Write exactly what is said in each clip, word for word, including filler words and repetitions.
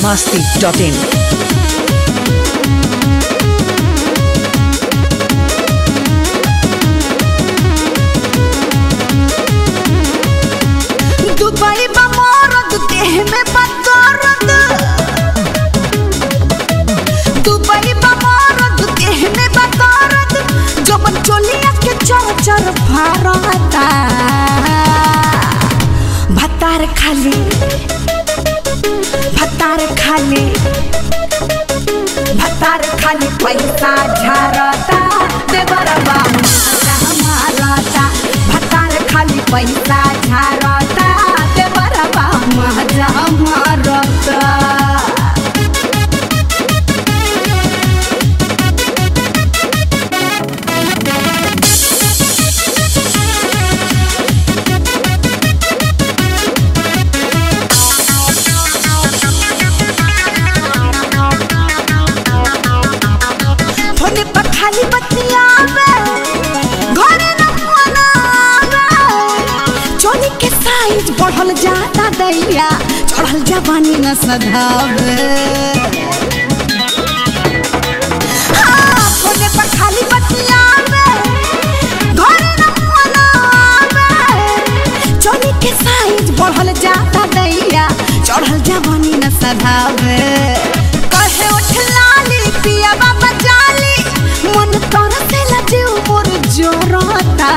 masti dot in. Dubai बमौरत देह में बदौरत, दुबई बमौरत देह में बदौरत, जो बचोलिया के चर चर भारता भतार खाली भतार खाली भतार खाली पैसा झारता देवरबा मारता भतार खाली पैसा झारता देवरबा मजा मारता। खाली बतियावे घरे न मनावे, चोली के साइज बढ़ल जाता दैया चढ़ल जवानी न सधावे। हाँ, फोने पर खाली बतियावे घरे न मनावे, चोली के साइज बढ़ल जाता दैया चढ़ल जवानी न सधावे। कहे उठ लाली पिया बाबा जाली मन तरसेला जीव मोर जोरता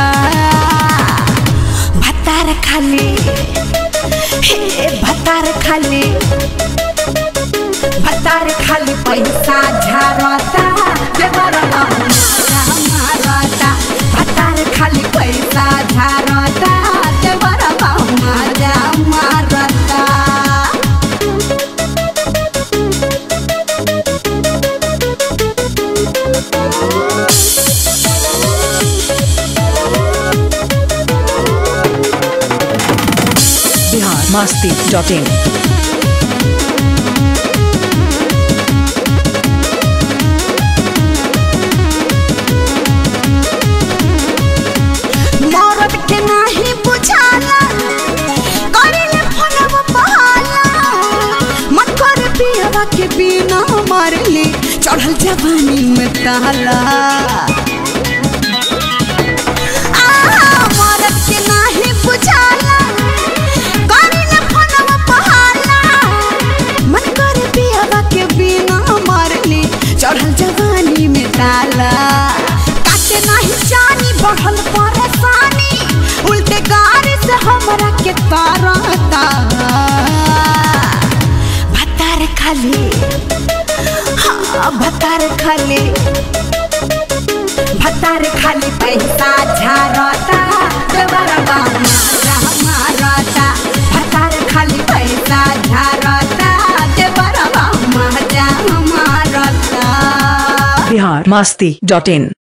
भतार खाली हे भतार खाली भतार खाली पैसा झारता देवरबा मारता भतार खाली पैसा झारता देवरबा मजा मारता। masti dot in. मौरत के नाही बुझाला करेले फोनवा पहाला मत कर पियवा के बिना मारली चढ़ल जवानी में ताला। मौरत के नाही बुझाला चढ़ल जवानी में ताला काटे नहीं जानी बढ़ल परेशानी उल्टे गाड़ी से हमरा के तारता भतार खाली हाँ भतार खाली भतार खाली पैसा झारता देवरबा मारता भतार खाली पैसा झारता देवरबा मजा मारता। Bihar masti dot in.